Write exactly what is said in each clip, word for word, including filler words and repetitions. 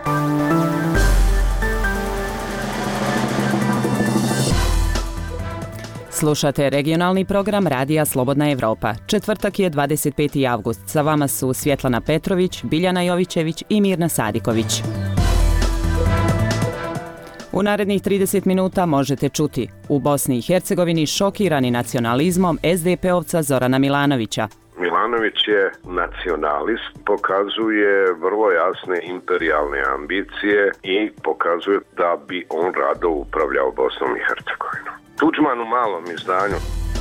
Slušate regionalni program Radija Slobodna Evropa. Četvrtak je dvadeset peti avgust. Sa vama su Svjetlana Petrović, Biljana Jovićević i Mirna Sadiković. U narednih trideset minuta možete čuti: u Bosni i Hercegovini šokirani nacionalizmom es de pe-ovca Zorana Milanovića. Milanović je nacionalist, pokazuje vrlo jasne imperijalne ambicije i pokazuje da bi on rado upravljao Bosnom i Hercegovinom. Tuđman u malom izdanju.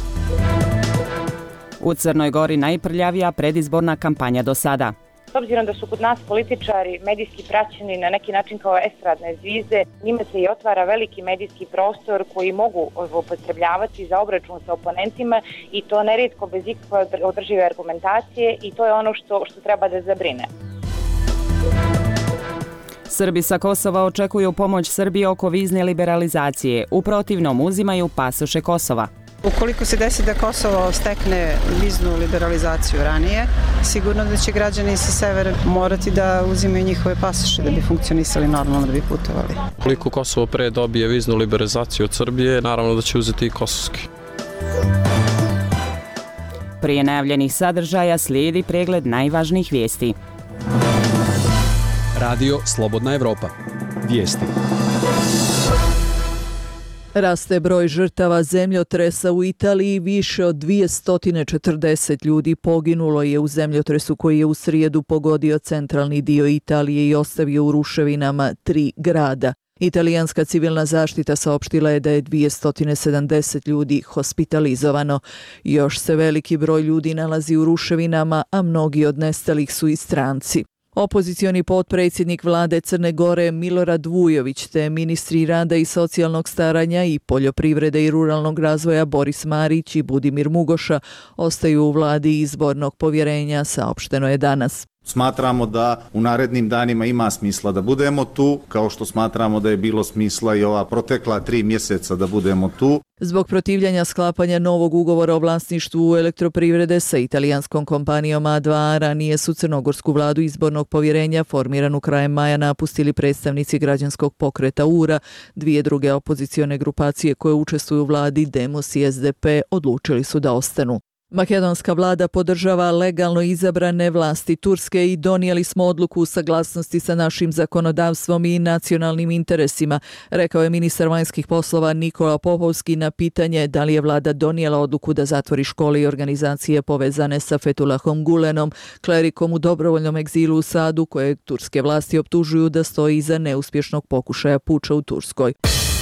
U Crnoj Gori najprljavija predizborna kampanja do sada. S obzirom da su kod nas političari medijski praćeni na neki način kao estradne zvizde, njime se i otvara veliki medijski prostor koji mogu upotrebljavati za obračun sa oponentima i to nerijetko bez ikakve održive argumentacije, i to je ono što, što treba da zabrine. Srbi sa Kosova očekuju pomoć Srbije oko vizne liberalizacije. U protivnom uzimaju pasoše Kosova. Ukoliko se desi da Kosovo stekne viznu liberalizaciju ranije, sigurno da će građani sa severa morati da uzimaju njihove pasoše da bi funkcionisali normalno, da bi putovali. Ukoliko Kosovo pre dobije viznu liberalizaciju od Srbije, naravno da će uzeti i kosovski. Prije najavljenih sadržaja slijedi pregled najvažnijih vijesti. Radio Slobodna Evropa. Vijesti. Raste broj žrtava zemljotresa u Italiji, više od dvjesto četrdeset ljudi poginulo je u zemljotresu koji je u srijedu pogodio centralni dio Italije i ostavio u ruševinama tri grada. Italijanska civilna zaštita saopštila je da je dvjesto sedamdeset ljudi hospitalizovano. Još se veliki broj ljudi nalazi u ruševinama, a mnogi od nestalih su i stranci. Opozicioni potpredsjednik vlade Crne Gore Milorad Vujović te ministri rada i socijalnog staranja i poljoprivrede i ruralnog razvoja Boris Marić i Budimir Mugoša ostaju u vladi izbornog povjerenja, saopšteno je danas. Smatramo da u narednim danima ima smisla da budemo tu, kao što smatramo da je bilo smisla i ova protekla tri mjeseca da budemo tu. Zbog protivljenja sklapanja novog ugovora o vlasništvu elektroprivrede sa italijanskom kompanijom A dva A, ranije su crnogorsku vladu izbornog povjerenja formiranu krajem maja napustili predstavnici građanskog pokreta U R A. Dvije druge opozicione grupacije koje učestvuju u vladi, Demos i es de pe, odlučili su da ostanu. Makedonska vlada podržava legalno izabrane vlasti Turske i donijeli smo odluku u saglasnosti sa našim zakonodavstvom i nacionalnim interesima, rekao je ministar vanjskih poslova Nikola Popovski na pitanje da li je vlada donijela odluku da zatvori škole i organizacije povezane sa Fethullahom Gulenom, klerikom u dobrovoljnom egzilu u Sadu, kojeg turske vlasti optužuju da stoji iza neuspješnog pokušaja puča u Turskoj.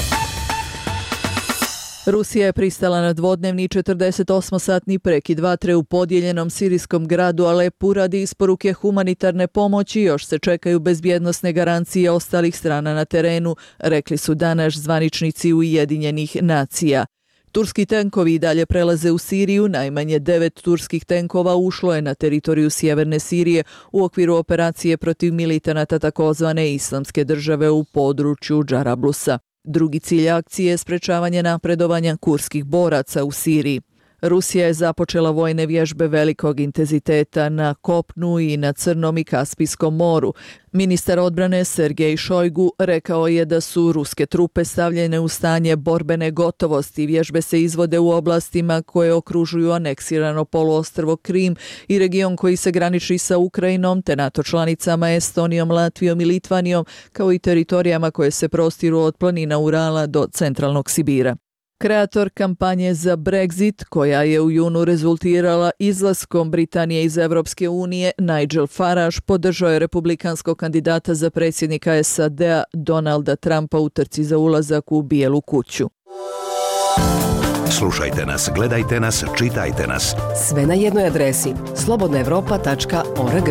Rusija je pristala na dvodnevni četrdesetosmosatni prekid vatre u podijeljenom sirijskom gradu Alepu radi isporuke humanitarne pomoći. Još se čekaju bezbjednosne garancije ostalih strana na terenu, rekli su danas zvaničnici Ujedinjenih nacija. Turski tenkovi i dalje prelaze u Siriju. Najmanje devet turskih tenkova ušlo je na teritoriju sjeverne Sirije u okviru operacije protiv militanata takozvane Islamske države u području Džarablusa. Drugi cilj akcije je sprečavanje napredovanja kurdskih boraca u Siriji. Rusija je započela vojne vježbe velikog intenziteta na kopnu i na Crnom i Kaspijskom moru. Ministar odbrane Sergej Šojgu rekao je da su ruske trupe stavljene u stanje borbene gotovosti. Vježbe se izvode u oblastima koje okružuju aneksirano poluostrvo Krim i region koji se graniči sa Ukrajinom te NATO članicama Estonijom, Latvijom i Litvanijom, kao i teritorijama koje se prostiru od planina Urala do centralnog Sibira. Kreator kampanje za Brexit, koja je u junu rezultirala izlaskom Britanije iz Evropske unije, Nigel Farage podržao je republikanskog kandidata za predsjednika es a de a Donalda Trumpa u trci za ulazak u Bijelu kuću. Slušajte nas, gledajte nas, čitajte nas. Sve na jednoj adresi slobodna evropa tačka org.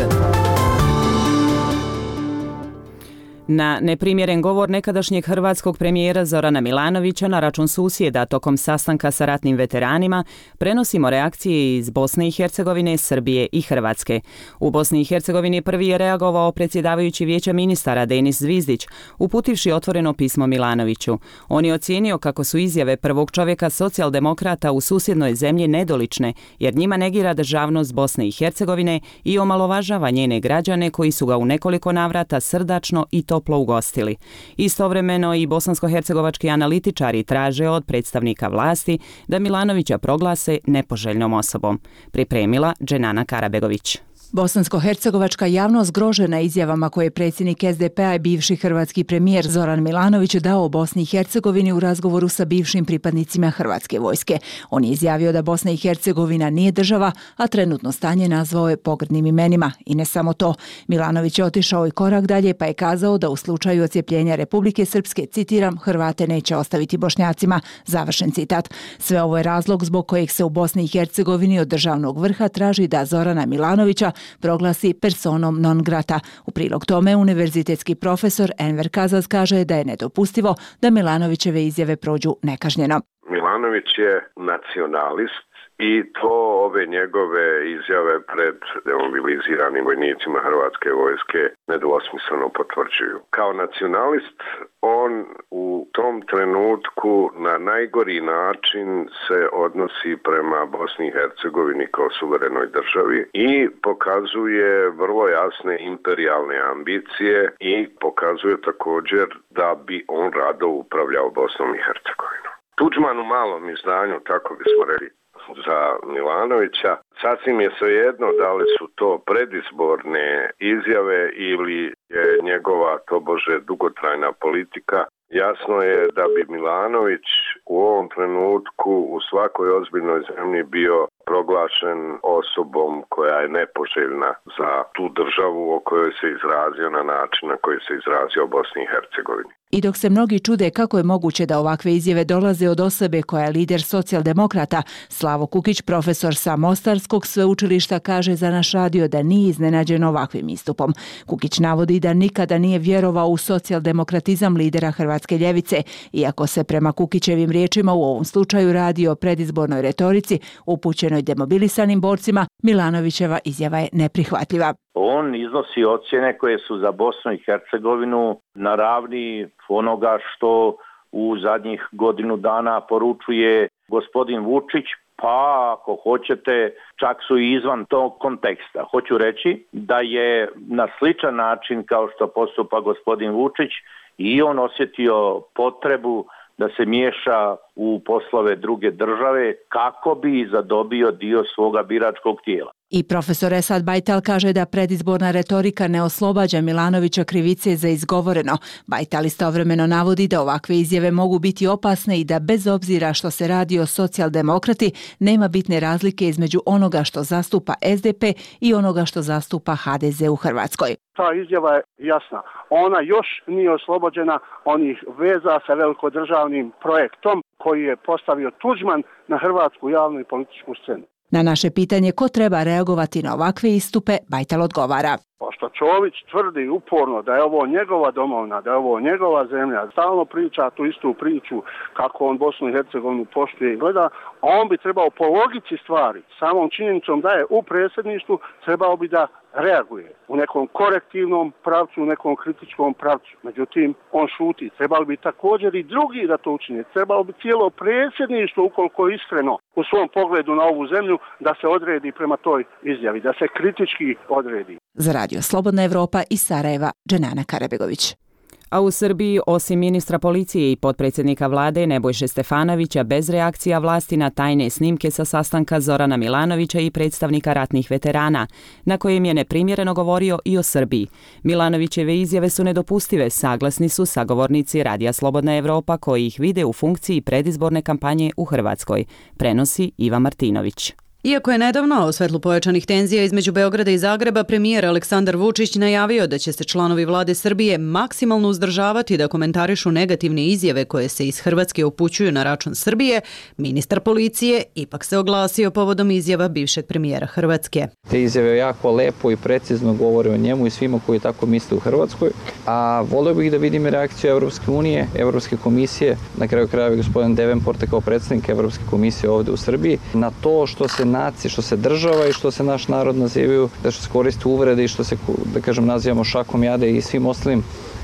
Na neprimjeren govor nekadašnjeg hrvatskog premijera Zorana Milanovića na račun susjeda tokom sastanka sa ratnim veteranima prenosimo reakcije iz Bosne i Hercegovine, Srbije i Hrvatske. U Bosni i Hercegovini prvi je reagovao predsjedavajući Vijeća ministara Denis Zvizdić, uputivši otvoreno pismo Milanoviću. On je ocijenio kako su izjave prvog čovjeka socijaldemokrata u susjednoj zemlji nedolične, jer njima negira državnost Bosne i Hercegovine i omalovažava njene građane koji su ga u nekoliko navrata srdačno i to toplo ugostili. Istovremeno i bosansko-hercegovački analitičari traže od predstavnika vlasti da Milanovića proglase nepoželjnom osobom. Pripremila Dženana Karabegović. Bosansko-hercegovačka javnost zgrožena izjavama koje je predsjednik es de pe a i bivši hrvatski premijer Zoran Milanović dao u Bosni i Hercegovini u razgovoru sa bivšim pripadnicima hrvatske vojske. On je izjavio da Bosna i Hercegovina nije država, a trenutno stanje nazvao je pogrdnim imenima. I ne samo to. Milanović je otišao i korak dalje pa je kazao da u slučaju odcjepljenja Republike Srpske, citiram, Hrvate neće ostaviti Bošnjacima. Završen citat. Sve ovo je razlog zbog kojeg se u Bosni i Hercegovini od državnog vrha traži da Zorana Milanovića proglasi personom non grata. U prilog tome univerzitetski profesor Enver Kazaz kaže da je nedopustivo da Milanovićeve izjave prođu nekažnjeno. Milanović je nacionalist i to ove njegove izjave pred demobiliziranim vojnicima Hrvatske vojske nedvosmisleno potvrđuju. Kao nacionalist on u tom trenutku na najgori način se odnosi prema Bosni i Hercegovini kao suverenoj državi i pokazuje vrlo jasne imperijalne ambicije i pokazuje također da bi on rado upravljao Bosnom i Hercegovinom. Tuđman u malom izdanju, tako bismo rekli, za Milanovića, sasvim je svejedno da li su to predizborne izjave ili je njegova tobože dugotrajna politika. Jasno je da bi Milanović u ovom trenutku u svakoj ozbiljnoj zemlji bio proglašen osobom koja je nepoželjna za tu državu o kojoj se izrazio na način na koji se izrazio o Bosni i Hercegovini. I dok se mnogi čude kako je moguće da ovakve izjave dolaze od osobe koja je lider socijaldemokrata, Slavo Kukić, profesor sa Mostarskog sveučilišta, kaže za naš radio da nije iznenađen ovakvim istupom. Kukić navodi da nikada nije vjerovao u socijaldemokratizam lidera hrvatske ljevice, iako se prema Kukićevim riječima u ovom slučaju radi o predizbornoj retorici upućenoj demobilisanim borcima, Milanovićeva izjava je neprihvatljiva. On iznosi ocjene koje su za Bosnu i Hercegovinu na ravni onoga što u zadnjih godinu dana poručuje gospodin Vučić, pa ako hoćete čak su i izvan tog konteksta. Hoću reći da je na sličan način kao što postupa gospodin Vučić i on osjetio potrebu da se miješa u poslove druge države kako bi zadobio dio svoga biračkog tijela. I profesor Esad Bajtal kaže da predizborna retorika ne oslobađa Milanovića krivice za izgovoreno. Bajtal istovremeno navodi da ovakve izjave mogu biti opasne i da bez obzira što se radi o socijaldemokrati nema bitne razlike između onoga što zastupa es de pe i onoga što zastupa ha de ze u Hrvatskoj. Ta izjava je jasna. Ona još nije oslobođena onih veza sa velikodržavnim projektom koji je postavio Tuđman na hrvatsku javnu i političku scenu. Na naše pitanje ko treba reagovati na ovakve istupe, Bajtal odgovara. Pošto Čović tvrdi uporno da je ovo njegova domovina, da je ovo njegova zemlja, stalno priča tu istu priču kako on Bosnu i Hercegovinu poštuje i gleda, on bi trebao po logici stvari, samom činjenicom da je u predsjedništvu, trebao bi da reaguje u nekom korektivnom pravcu, u nekom kritičkom pravcu. Međutim, on šuti. Trebali bi također i drugi da to učine. Trebalo bi cijelo predsjedništvo, ukoliko je iskreno u svom pogledu na ovu zemlju, da se odredi prema toj izjavi, da se kritički odredi. Za radio Slobodna Evropa iz Sarajeva, Dženana Karabegović. A u Srbiji, osim ministra policije i potpredsjednika vlade Nebojše Stefanovića, bez reakcija vlasti na tajne snimke sa sastanka Zorana Milanovića i predstavnika ratnih veterana, na kojem je neprimjereno govorio i o Srbiji. Milanovićeve izjave su nedopustive, saglasni su sagovornici Radija Slobodna Evropa koji ih vide u funkciji predizborne kampanje u Hrvatskoj, prenosi Iva Martinović. Iako je nedavno o svetlu pojačanih tenzija između Beograda i Zagreba, premijer Aleksandar Vučić najavio da će se članovi vlade Srbije maksimalno uzdržavati da komentarišu negativne izjave koje se iz Hrvatske upućuju na račun Srbije, ministar policije ipak se oglasio povodom izjava bivšeg premijera Hrvatske. Te izjave jako lepo i precizno govore o njemu i svima koji tako misle u Hrvatskoj, a volio bih da vidim reakciju Evropske unije, Evropske komisije, na kraju krajeva gospodin Devenporta kao predsjednik Evropske komisije ovdje u Srbiji, na to što se nacije, što se država i što se naš narod nazivaju, da što se koriste uvrede i što se, da kažem, nazivamo šakom jade i svim ostalim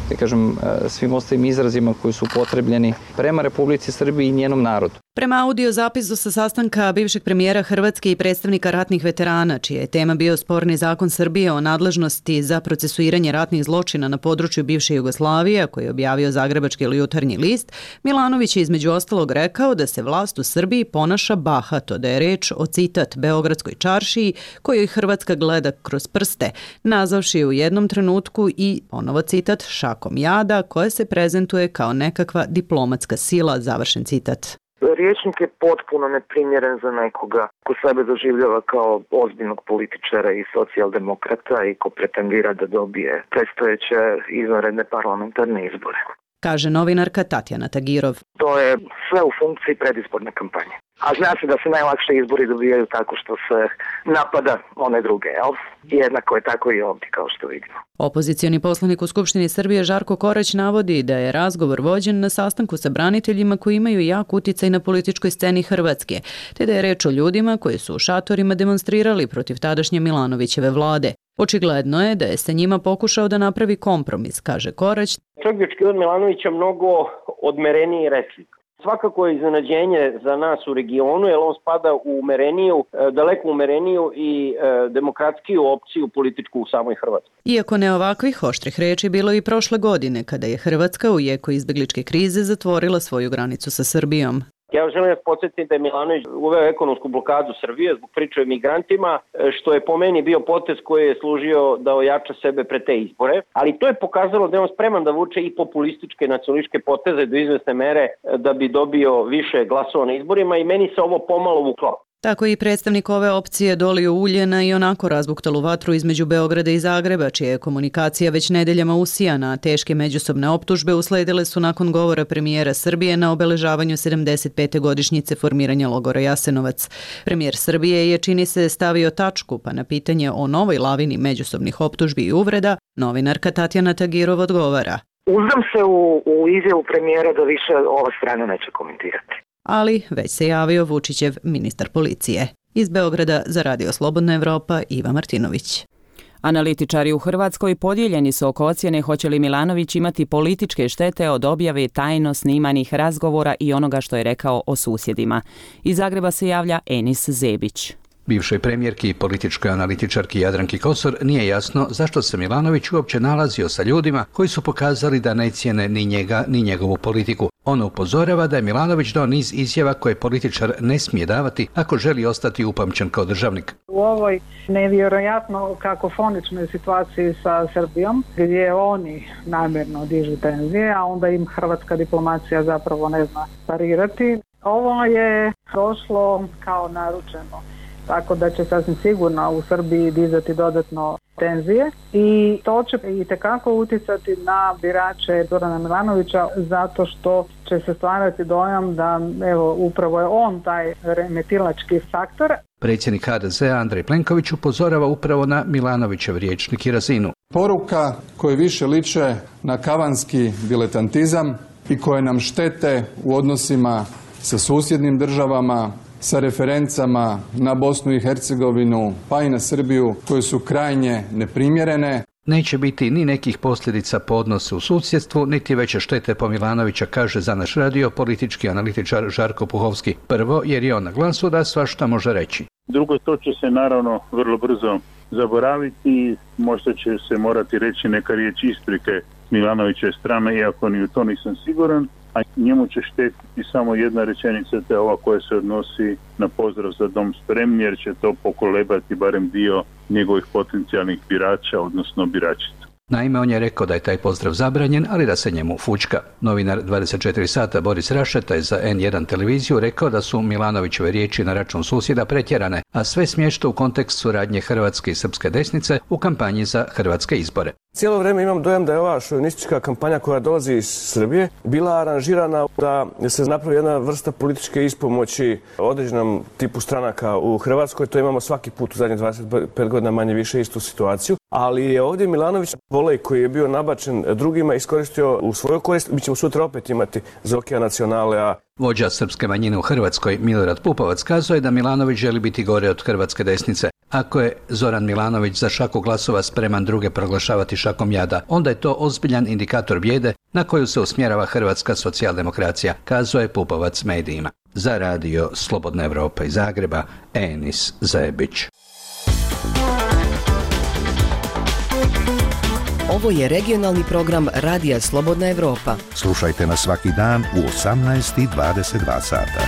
da kažem, svim ostalim izrazima koji su upotrebljeni prema Republici Srbiji i njenom narodu. Prema audio zapisu sa sastanka bivšeg premijera Hrvatske i predstavnika ratnih veterana, čija je tema bio sporni zakon Srbije o nadležnosti za procesuiranje ratnih zločina na području bivše Jugoslavije, koji je objavio Zagrebački Jutarnji list, Milanović je između ostalog rekao da se vlast u Srbiji ponaša bahato, da je reč o, citat, Beogradskoj čaršiji kojoj Hrvatska gleda kroz prste, nazavši je u jednom trenutku i, ponovo citat, šakom jada koja se prezentuje kao nekakva diplomatska sila, završen citat. Rječnik je potpuno neprimjeren za nekoga ko sebe doživljava kao ozbiljnog političara i socijaldemokrata i ko pretendira da dobije predstojeće izvanredne parlamentarne izbore. Kaže novinarka Tatjana Tagirov. To je sve u funkciji predizborne kampanje. A zna se da se najlakše izbori dobijaju tako što se napada one druge, jel? Jednako je tako i ovdje, kao što vidimo. Opozicioni poslanik u Skupštini Srbije Žarko Korać navodi da je razgovor vođen na sastanku sa braniteljima koji imaju jak uticaj na političkoj sceni Hrvatske, te da je reč o ljudima koji su u šatorima demonstrirali protiv tadašnje Milanovićeve vlade. Očigledno je da je sa njima pokušao da napravi kompromis, kaže Korać. Čovjek bi očekivao od Milanovića mnogo odmereniji rečnik. Svakako je iznenađenje za nas u regionu, jer on spada u umereniju, daleko umereniju i demokratskiju opciju političku u samoj Hrvatskoj. Iako ne ovakvih oštrih reči bilo i prošle godine, kada je Hrvatska u jeku izbjegličke krize zatvorila svoju granicu sa Srbijom. Ja želim da podsjetim da je Milanović uveo ekonomsku blokadu Srbije zbog priče o migrantima, što je po meni bio potez koji je služio da ojača sebe pre te izbore, ali to je pokazalo da je on spreman da vuče i populističke nacionalističke poteze do izvesne mere da bi dobio više glasova na izborima i meni se ovo pomalo vuklo. Tako i predstavnik ove opcije dolio ulje na i onako razbuktalu vatru između Beograda i Zagreba, čija je komunikacija već nedeljama usijana, a teške međusobne optužbe usledile su nakon govora premijera Srbije na obeležavanju sedamdeset pete godišnjice formiranja logora Jasenovac. Premijer Srbije je, čini se, stavio tačku, pa na pitanje o novoj lavini međusobnih optužbi i uvreda, novinarka Tatjana Tagirov odgovara. Uzdam se u, u izjavu premijera da više ova strana neće komentirati. Ali već se javio Vučićev ministar policije. Iz Beograda za Radio Slobodna Evropa, Iva Martinović. Analitičari u Hrvatskoj podijeljeni su oko ocjene hoće li Milanović imati političke štete od objave tajno snimanih razgovora i onoga što je rekao o susjedima. Iz Zagreba se javlja Enis Zebić. Bivšoj premijerki i političkoj analitičarki Jadranki Kosor nije jasno zašto se Milanović uopće nalazio sa ljudima koji su pokazali da ne cijene ni njega ni njegovu politiku. Ona upozorava da je Milanović dao niz izjava koje političar ne smije davati ako želi ostati upamćen kao državnik. U ovoj nevjerojatno kakofoničnoj situaciji sa Srbijom, gdje oni namjerno dižu tenzije, a onda im hrvatska diplomacija zapravo ne zna parirati, ovo je došlo kao naručeno. Tako da će sasvim sigurno u Srbiji dizati dodatno tenzije i to će itekako utjecati na birače Zorana Milanovića zato što će se stvarati dojam da evo upravo je on taj remetilački faktor. Predsjednik H D Z-a Andrej Plenković upozorava upravo na Milanovićev rječnik i razinu. Poruka koje više liče na kavanski diletantizam i koje nam štete u odnosima sa susjednim državama, sa referencama na Bosnu i Hercegovinu pa i na Srbiju koje su krajnje neprimjerene. Neće biti ni nekih posljedica po odnosu u susjedstvu, niti veće štete po Milanovića, kaže za naš radio politički analitičar Žarko Puhovski. Prvo, jer je on na glasu da svašta može reći. Drugo, to će se naravno vrlo brzo zaboraviti, možda će se morati reći neka riječ isprike Milanovićeve strane, iako ni u to nisam siguran. A njemu će štetiti samo jedna rečenica, te ova koja se odnosi na pozdrav za dom spremni, jer će to pokolebati barem dio njegovih potencijalnih birača, odnosno biračica. Naime, on je rekao da je taj pozdrav zabranjen, ali da se njemu fučka. Novinar dvadeset četiri sata Boris Rašeta je za en jedan televiziju rekao da su Milanovićeve riječi na račun susjeda pretjerane, a sve smješta u kontekst suradnje hrvatske i srpske desnice u kampanji za hrvatske izbore. Cijelo vrijeme imam dojam da je ova šovinistička kampanja koja dolazi iz Srbije bila aranžirana da se napravi jedna vrsta političke ispomoći određenom tipu stranaka u Hrvatskoj. To imamo svaki put u zadnjih dvadeset pet godina manje više istu situaciju. Ali je ovdje Milanović volej koji je bio nabačen drugima iskoristio u svoju korist. Mi ćemo sutra opet imati Zokija Nacionale, a vođa srpske manjine u Hrvatskoj Milorad Pupovac kazao je da Milanović želi biti gore od hrvatske desnice, Ako je Zoran Milanović za šaku glasova spreman druge proglašavati šakom jada, onda je to ozbiljan indikator bijede na koju se usmjerava hrvatska socijaldemokracija, kazao je Pupovac medijima. Za radio Slobodna Evropa iz Zagreba, Enis Zajebić. Ovo je regionalni program Radija Slobodna Evropa. Slušajte nas svaki dan u osamnaest i dvadeset dva sata.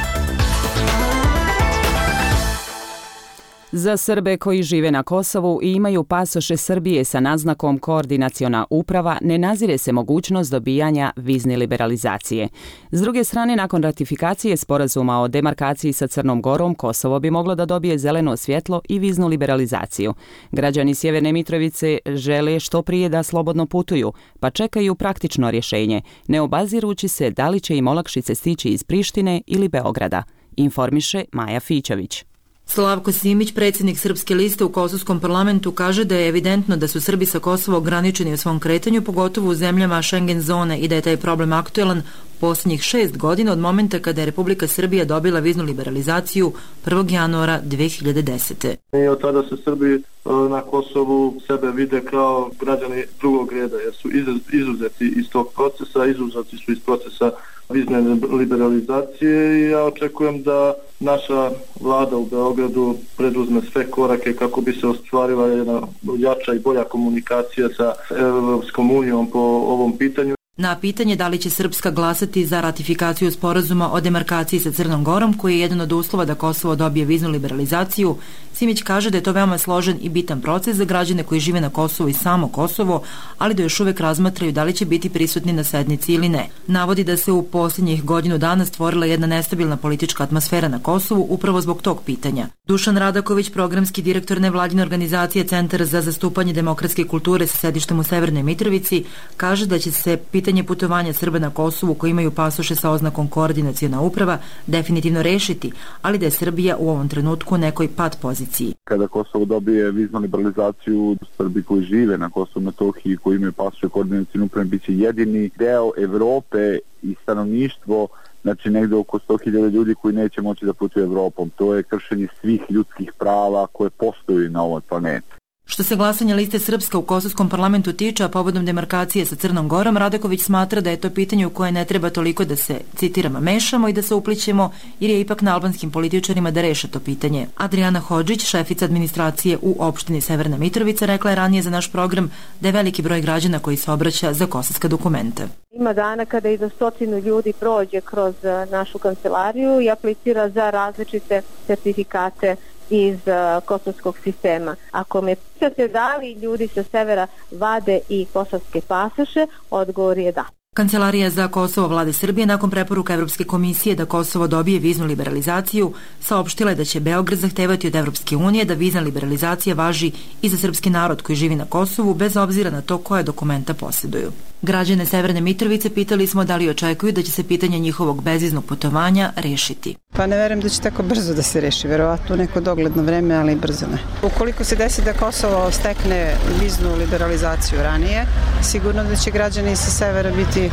Za Srbe koji žive na Kosovu i imaju pasoše Srbije sa naznakom koordinaciona uprava, ne nazire se mogućnost dobijanja vizne liberalizacije. S druge strane, nakon ratifikacije sporazuma o demarkaciji sa Crnom Gorom, Kosovo bi moglo da dobije zeleno svjetlo i viznu liberalizaciju. Građani Sjeverne Mitrovice žele što prije da slobodno putuju, pa čekaju praktično rješenje, ne obazirući se da li će im olakšice stići iz Prištine ili Beograda, informiše Maja Fićović. Slavko Simić, predsjednik Srpske liste u Kosovskom parlamentu, kaže da je evidentno da su Srbi sa Kosova ograničeni u svom kretanju, pogotovo u zemljama Schengen zone, i da je taj problem aktuelan posljednjih šest godina od momenta kada je Republika Srbija dobila viznu liberalizaciju prvog januara dve hiljade desete. I od tada se Srbi na Kosovu sebe vide kao građani drugog reda, jer su izuzeti iz tog procesa, izuzeti su iz procesa vizne liberalizacije i ja očekujem da naša vlada u Beogradu preduzme sve korake kako bi se ostvarila jedna jača i bolja komunikacija sa Evropskom unijom po ovom pitanju. Na pitanje da li će Srpska glasati za ratifikaciju sporazuma o demarkaciji sa Crnom Gorom, koji je jedan od uslova da Kosovo dobije viznu liberalizaciju, Simić kaže da je to veoma složen i bitan proces za građane koji žive na Kosovu i samo Kosovo, ali da još uvek razmatraju da li će biti prisutni na sednici ili ne. Navodi da se u posljednjih godinu dana stvorila jedna nestabilna politička atmosfera na Kosovu upravo zbog tog pitanja. Dušan Radaković, programski direktor nevladine organizacije Centar za zastupanje demokratske kulture sa sedištem u Severnoj Mitrovici, kaže da će se pitanje putovanja Srba na Kosovu koji imaju pasoše sa oznakom koordinaciona uprava definitivno rešiti, ali da je Srbija u ovom trenutku u nekoj pad poziciji. Kada Kosovo dobije viznu liberalizaciju, Srbi koji žive na Kosovu i Metohiji, koji imaju pasoše koordinacione uprave, bit će jedini deo Evrope i stanovništvo, znači negdje oko sto hiljada ljudi koji neće moći da putuju Evropom. To je kršenje svih ljudskih prava koje postoji na ovoj planeti. Što se glasanja liste Srpska u Kosovskom parlamentu tiče, a povodom demarkacije sa Crnom Gorom, Radaković smatra da je to pitanje u koje ne treba toliko da se, citiramo, mešamo i da se uplićemo, jer je ipak na albanskim političarima da reše to pitanje. Adriana Hodžić, šefica administracije u opštini Severna Mitrovica, rekla je ranije za naš program da je veliki broj građana koji se obraća za kosovska dokumenta. Ima dana kada i do stotinu ljudi prođe kroz našu kancelariju i aplicira za različite certifikate iz uh, kosovskog sistema. Ako me pitate da li ljudi sa severa vade i kosovske pasoše, odgovor je da. Kancelarija za Kosovo vlade Srbije nakon preporuka Evropske komisije da Kosovo dobije viznu liberalizaciju saopštila je da će Beograd zahtevati od Evropske unije da vizna liberalizacija važi i za srpski narod koji živi na Kosovu bez obzira na to koje dokumenta posjeduju. Građane Severne Mitrovice pitali smo da li očekuju da će se pitanje njihovog bezviznog putovanja rešiti. Pa ne verujem da će tako brzo da se reši, verovatno neko dogledno vreme, ali brzo ne. Ukoliko se desi da Kosovo stekne viznu liberalizaciju ranije, sigurno da će građani sa severa biti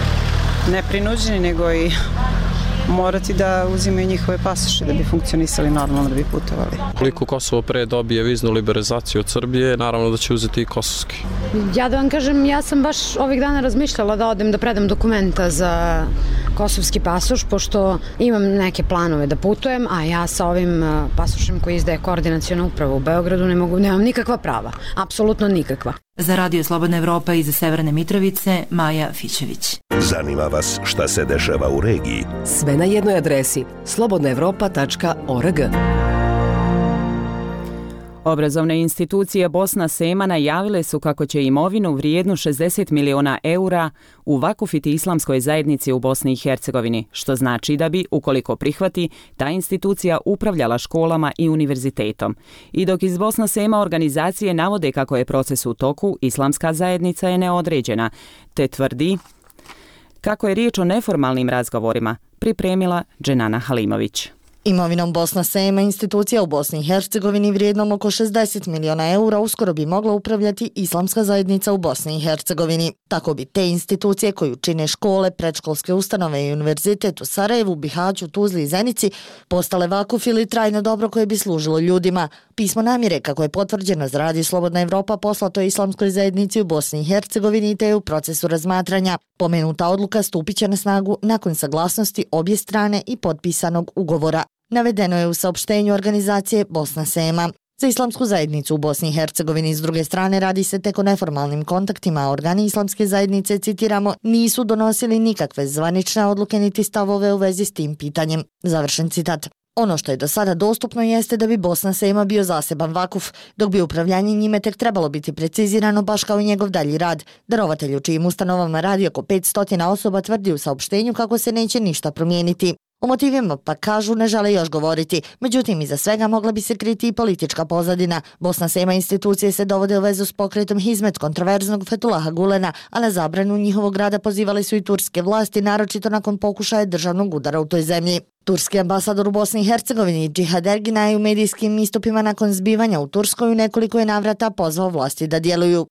ne prinuđeni, nego i morati da uzimaju njihove pasoše da bi funkcionisali normalno, da bi putovali. Koliko Kosovo pre dobije viznu liberalizaciju od Srbije, naravno da će uzeti i kosovski. Ja da vam kažem, ja sam baš ovih dana razmišljala da odem da predam dokumenta za kosovski pasoš, pošto imam neke planove da putujem, a ja sa ovim pasošem koji izdaje koordinaciona uprava u Beogradu ne mogu, nemam nikakva prava, apsolutno nikakva. Za Radio Slobodna Evropa iz Severne Mitrovice, Maja Fićević. Zanima vas šta se dešava u regiji? Sve na jednoj adresi slobodna evropa tačka org. Obrazovne institucije Bosna Sema najavile su kako će imovinu vrijednu šezdeset miliona eura uvakufiti islamskoj zajednici u Bosni i Hercegovini, što znači da bi, ukoliko prihvati, ta institucija upravljala školama i univerzitetom. I dok iz Bosna Sema organizacije navode kako je proces u toku, islamska zajednica je neodređena, te tvrdi kako je riječ o neformalnim razgovorima, pripremila Dženana Halimović. Imovinom Bosna Sejma, institucija u Bosni i Hercegovini vrijednom oko šezdeset miliona eura, uskoro bi mogla upravljati Islamska zajednica u Bosni i Hercegovini. Tako bi te institucije koju čine škole, predškolske ustanove i univerzitet u Sarajevu, Bihaću, Tuzli i Zenici postale vakuf ili trajno dobro koje bi služilo ljudima. Pismo namjere, kako je potvrđeno za Radio Slobodna Evropa, poslato je Islamskoj zajednici u Bosni i Hercegovini te je u procesu razmatranja. Pomenuta odluka stupit će na snagu nakon saglasnosti obje strane i potpisanog ugovora. Navedeno je u saopštenju organizacije Bosna Sejma. Za Islamsku zajednicu u Bosni i Hercegovini s druge strane radi se tek o neformalnim kontaktima, a organi Islamske zajednice, citiramo, nisu donosili nikakve zvanične odluke niti stavove u vezi s tim pitanjem. Završen citat. Ono što je do sada dostupno jeste da bi Bosna Sejma bio zaseban vakuf, dok bi upravljanje njime tek trebalo biti precizirano baš kao i njegov dalji rad. Darovatelj u čijim ustanovama radi oko petsto osoba tvrdi u saopštenju kako se neće ništa promijeniti. O motivima pa kažu ne žele još govoriti, međutim iza svega mogla bi se kriti i politička pozadina. Bosna Sejma institucije se dovode u vezu s pokretom Hizmet kontroverznog Fethulaha Gulena, a na zabranu njihovog rada pozivali su i turske vlasti, naročito nakon pokušaja državnog udara u toj zemlji. Turski ambasador u Bosni i Hercegovini Džihad Ergina je u medijskim istupima nakon zbivanja u Turskoj u nekoliko je navrata pozvao vlasti da djeluju.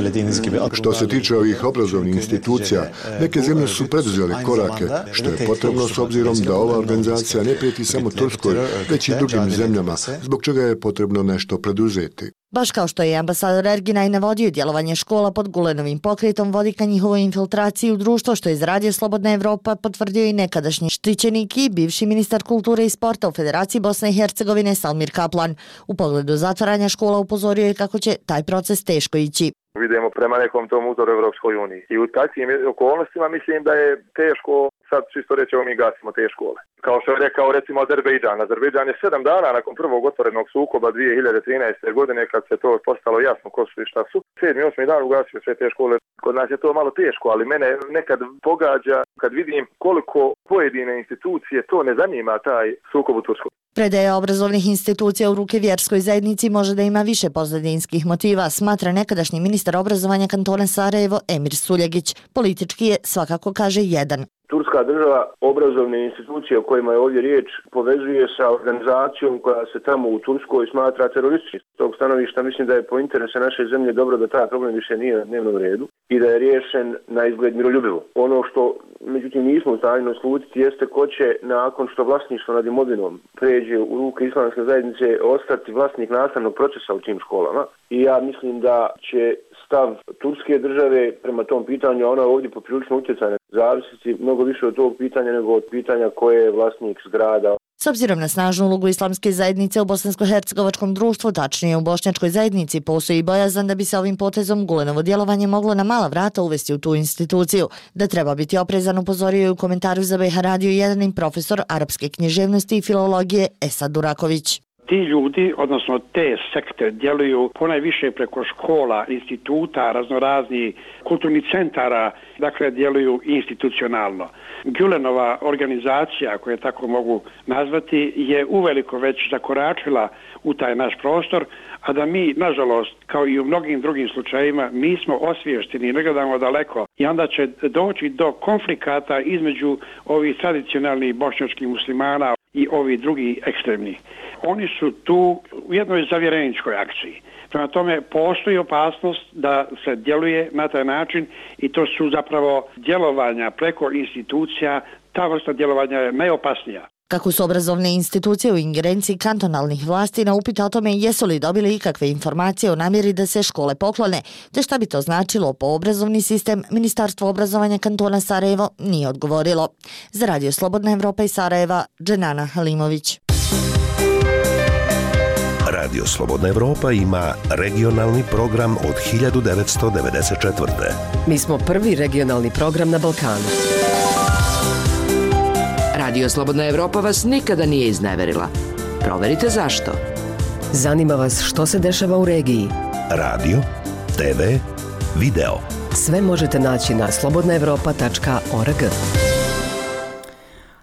Što se tiče ovih obrazovnih institucija, neke zemlje su preduzele korake, što je potrebno s obzirom da ova organizacija ne prijeti samo Turskoj, već i drugim zemljama, zbog čega je potrebno nešto preduzeti. Baš kao što je ambasador Ergina i navodio, djelovanje škola pod Gulenovim pokretom vodi ka njihovoj infiltraciji u društvo, što je za Radio Slobodna Evropa potvrdio i nekadašnji štićenik i bivši ministar kulture i sporta u Federaciji Bosne i Hercegovine Salmir Kaplan. U pogledu zatvaranja škola upozorio je kako će taj proces teško ići. Vidimo prema nekom tom uzoru Evropskoj uniji. I u takvim okolnostima mislim da je teško sad čisto reći ovo mi gasimo te škole. Kao što je rekao recimo Azerbejdžan. Azerbejdžan je sedam dana nakon prvog otvorenog sukoba dvije hiljade trinaeste. godine kad se to postalo jasno ko su i šta su. Sedmi, osmi dan ugasio sve te škole. Kod nas je to malo teško, ali mene nekad pogađa kad vidim koliko pojedine institucije to ne zanima taj sukob u Turskoj. Predaja obrazovnih institucija u ruke vjerskoj zajednici može da ima više pozadinskih motiva, smatra nekadašnji ministar obrazovanja kantona Sarajevo Emir Suljegić. Politički je, svakako kaže, jedan. Turska država obrazovne institucije o kojima je ovdje riječ povezuje sa organizacijom koja se tamo u Turskoj smatra terorističkim. S tog stanovišta mislim da je po interesu naše zemlje dobro da taj problem više nije na dnevnom redu i da je riješen na izgled miroljubivo. Ono što međutim nismo u stanju naslutiti jeste ko će nakon što vlasništvo nad imovinom pređe u ruke Islamske zajednice ostati vlasnik nastavnog procesa u tim školama. I ja mislim da će stav turske države prema tom pitanju, a ona je ovdje poprilično utjecajna, zavisiti mnogo više od tog pitanja nego od pitanja koje je vlasnik zgrada. S obzirom na snažnu ulogu Islamske zajednice u bosansko-hercegovačkom društvu, tačnije u bošnjačkoj zajednici, postoji bojazan da bi se ovim potezom Gulenovo djelovanje moglo na mala vrata uvesti u tu instituciju. Da treba biti oprezan, upozorio je u komentaru za B H Radio jedan profesor arapske književnosti i filologije Esad Duraković. Ti ljudi, odnosno te sekte, djeluju ponajviše preko škola, instituta, raznoraznih kulturnih centara, dakle djeluju institucionalno. Gulenova organizacija, koju tako mogu nazvati, je uveliko već zakoračila u taj naš prostor, a da mi, nažalost, kao i u mnogim drugim slučajevima, nismo osviješteni i ne gledamo daleko. I onda će doći do konflikata između ovih tradicionalnih bošnjačkih muslimana i ovi drugi ekstremni. Oni su tu u jednoj zavjereničkoj akciji. Prema tome postoji opasnost da se djeluje na taj način i to su zapravo djelovanja preko institucija, ta vrsta djelovanja je najopasnija. Kako su obrazovne institucije u ingerenciji kantonalnih vlasti, na upit o tome jesu li dobili ikakve informacije o namjeri da se škole poklone, te šta bi to značilo po obrazovni sistem, Ministarstvo obrazovanja kantona Sarajevo nije odgovorilo. Za Radio Slobodna Evropa iz Sarajeva, Dženana Halimović. Radio Slobodna Evropa ima regionalni program od hiljadu devetsto devedeset četvrte. Mi smo prvi regionalni program na Balkanu. Radio Slobodna Evropa vas nikada nije izneverila. Proverite zašto. Zanima vas što se dešava u regiji. Radio, te ve, video. Sve možete naći na slobodna evropa tačka org.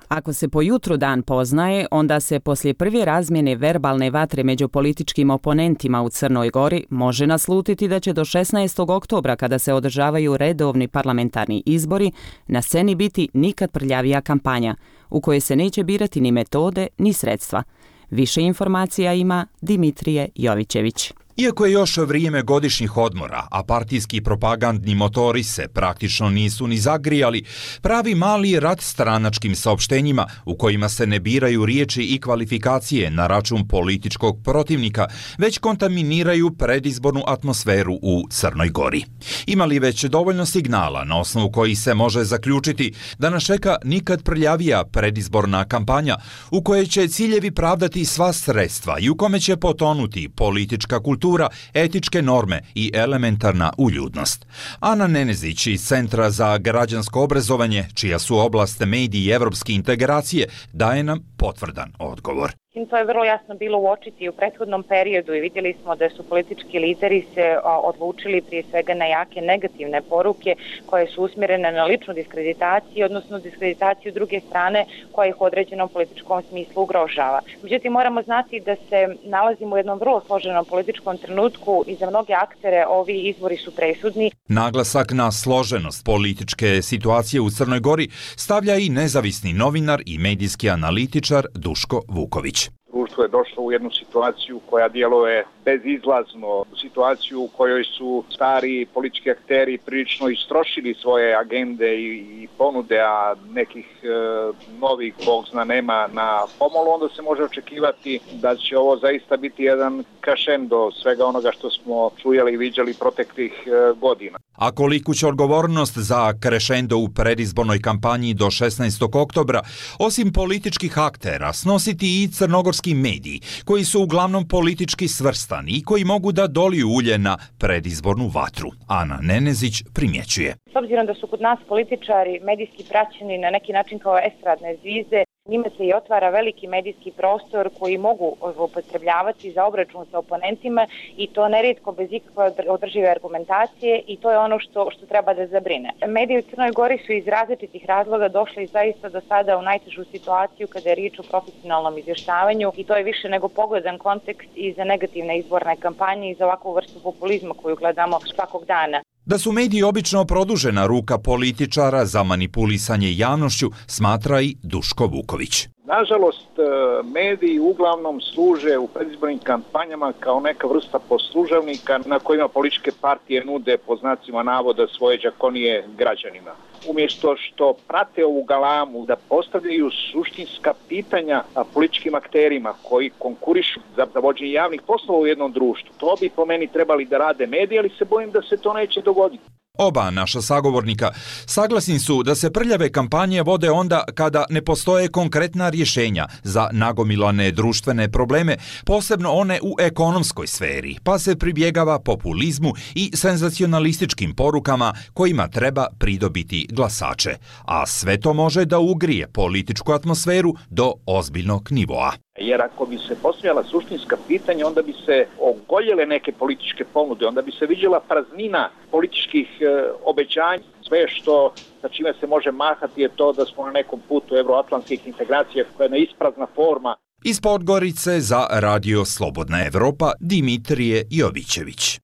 Ako se po jutru dan poznaje, onda se poslije prve razmjene verbalne vatre među političkim oponentima u Crnoj Gori može naslutiti da će do šesnaestog oktobra, kada se održavaju redovni parlamentarni izbori, na sceni biti nikad prljavija kampanja, u kojoj se neće birati ni metode, ni sredstva. Više informacija ima Dimitrije Jovićević. Iako je još vrijeme godišnjih odmora, a partijski propagandni motori se praktično nisu ni zagrijali, pravi mali rat stranačkim saopštenjima u kojima se ne biraju riječi i kvalifikacije na račun političkog protivnika, već kontaminiraju predizbornu atmosferu u Crnoj Gori. Ima li već dovoljno signala na osnovu kojih se može zaključiti da nas čeka nikad prljavija predizborna kampanja u kojoj će ciljevi pravdati sva sredstva i u kome će potonuti politička kultura, etičke norme i elementarna uljudnost. Ana Nenezić iz Centra za građansko obrazovanje, čija su oblast mediji i evropske integracije, daje nam potvrdan odgovor. To je vrlo jasno bilo uočiti u prethodnom periodu i vidjeli smo da su politički lideri se odlučili prije svega na jake negativne poruke koje su usmjerene na ličnu diskreditaciju, odnosno diskreditaciju druge strane koja ih u određenom političkom smislu ugrožava. Međutim, moramo znati da se nalazimo u jednom vrlo složenom političkom trenutku i za mnoge aktere ovi izbori su presudni. Naglasak na složenost političke situacije u Crnoj Gori stavlja i nezavisni novinar i medijski analitičar Duško Vuković. Društvo je došlo u jednu situaciju koja djeluje bezizlazno, situaciju u kojoj su stari politički akteri prilično istrošili svoje agende i, i ponude, a nekih e, novih, Bog zna, nema na pomolu, onda se može očekivati da će ovo zaista biti jedan crescendo svega onoga što smo čujali i viđali proteklih e, godina. A koliku će odgovornost za crescendo u predizbornoj kampanji do šesnaestog oktobra, osim političkih aktera, snositi i crnogorski mediji, koji su uglavnom politički svrstani i koji mogu da doliju ulje na predizbornu vatru. Ana Nenezić primjećuje. S obzirom da su kod nas političari medijski praćeni na neki način kao estradne zvizde, njima se i otvara veliki medijski prostor koji mogu upotrebljavati za obračun sa oponentima i to nerijetko bez ikakve održive argumentacije i to je ono što, što treba da zabrine. Mediji u Crnoj Gori su iz različitih razloga došli zaista do sada u najtežu situaciju kada je riječ o profesionalnom izvještavanju i to je više nego pogodan kontekst i za negativne izborne kampanje i za ovakvu vrstu populizma koju gledamo svakog dana. Da su mediji obično produžena ruka političara za manipulisanje javnošću, smatra i Duško Vuković. Nažalost, mediji uglavnom služe u predizbornim kampanjama kao neka vrsta poslužavnika na kojima političke partije nude po znacima navoda svoje đakonije građanima. Umjesto što prate ovu galamu da postavljaju suštinska pitanja političkim akterima koji konkurišu za vođenje javnih poslova u jednom društvu, to bi po meni trebali da rade mediji, ali se bojim da se to neće dogoditi. Oba naša sagovornika saglasni su da se prljave kampanje vode onda kada ne postoje konkretna rješenja za nagomilane društvene probleme, posebno one u ekonomskoj sferi, pa se pribjegava populizmu i senzacionalističkim porukama kojima treba pridobiti glasače, a sve to može da ugrije političku atmosferu do ozbiljnog nivoa. Jer ako bi se postavljala suštinska pitanja, onda bi se ogoljele neke političke ponude, onda bi se viđala praznina političkih e, obećanja. Sve što sa čime se može mahati je to da smo na nekom putu evroatlantskih integracija koja je neisprazna forma. Iz Podgorice za Radio Slobodna Evropa, Dimitrije Jovićević.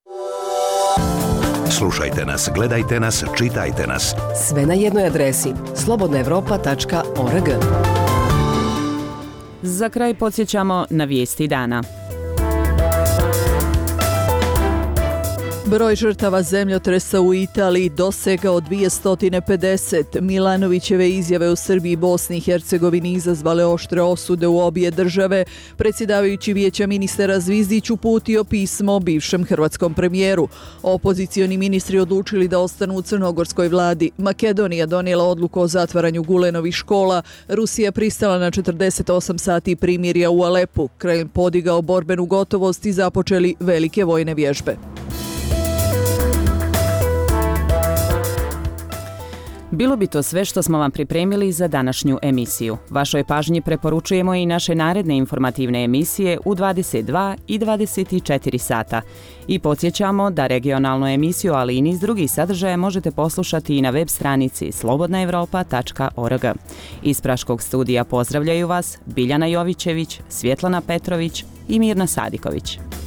Slušajte nas, gledajte nas, čitajte nas. Sve na jednoj adresi slobodna evropa tačka org. Za kraj podsjećamo na vijesti dana. Broj žrtava zemljotresa u Italiji dosegao dvjesto pedeset. Milanovićeve izjave u Srbiji i Bosni i Hercegovini izazvale oštre osude u obje države. Predsjedavajući Vijeća ministara Zvizdić uputio pismo bivšem hrvatskom premijeru. Opozicioni ministri odlučili da ostanu u crnogorskoj vladi. Makedonija donijela odluku o zatvaranju Gulenovih škola. Rusija pristala na četrdeset osam sati primirja u Alepu. Kremlj podigao borbenu gotovost i započeli velike vojne vježbe. Bilo bi to sve što smo vam pripremili za današnju emisiju. Vašoj pažnji preporučujemo i naše naredne informativne emisije u dvadeset dva i dvadeset četiri sata. I podsjećamo da regionalnu emisiju, ali i niz drugih sadržaja možete poslušati i na web stranici slobodna evropa tačka org. Iz Praškog studija pozdravljaju vas Biljana Jovićević, Svjetlana Petrović i Mirna Sadiković.